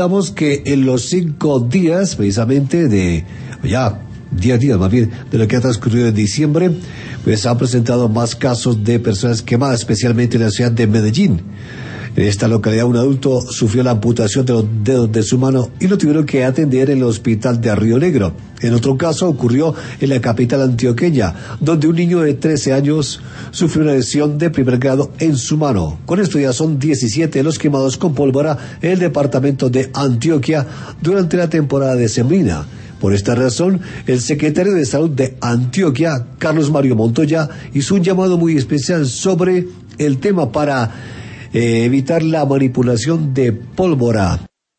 Estamos que en los 5 días, precisamente, de 10 días más bien, de lo que ha transcurrido en diciembre, pues han presentado más casos de personas quemadas, especialmente en la ciudad de Medellín. En esta localidad, un adulto sufrió la amputación de los dedos de su mano y lo tuvieron que atender en el hospital de Río Negro. En otro caso, ocurrió en la capital antioqueña, donde un niño de 13 años sufrió una lesión de primer grado en su mano. Con esto ya son 17 los quemados con pólvora en el departamento de Antioquia durante la temporada decembrina. Por esta razón, el secretario de Salud de Antioquia, Carlos Mario Montoya, hizo un llamado muy especial sobre el tema para evitar la manipulación de pólvora.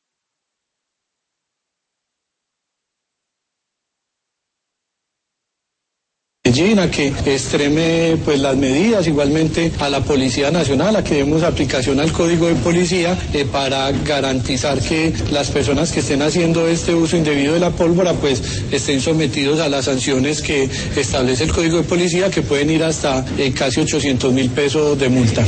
A que extreme pues las medidas, igualmente a la Policía Nacional, a que demos aplicación al Código de Policía para garantizar que las personas que estén haciendo este uso indebido de la pólvora pues estén sometidos a las sanciones que establece el Código de Policía, que pueden ir hasta casi 800.000 pesos de multa.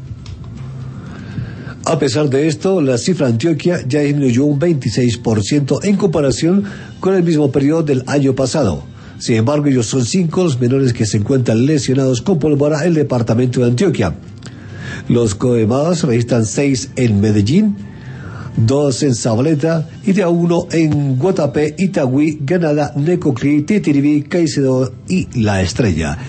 A pesar de esto, la cifra de Antioquia ya disminuyó un 26% en comparación con el mismo periodo del año pasado. Sin embargo, ellos son 5 los menores que se encuentran lesionados con pólvora en el departamento de Antioquia. Los quemados registran 6 en Medellín, 2 en Zabaleta y de a 1 en Guatapé, Itagüí, Granada, Necoclí, Titiribí, Caicedo y La Estrella.